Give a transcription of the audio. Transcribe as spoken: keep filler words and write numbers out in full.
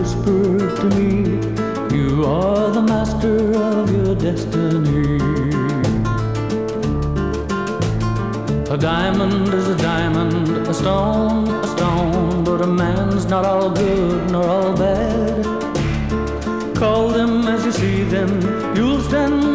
whispered to me, you are the master of your destiny. A diamond is a diamond, a stone, a stone, but a man's not all good nor all bad. Call them as you see them, you'll stand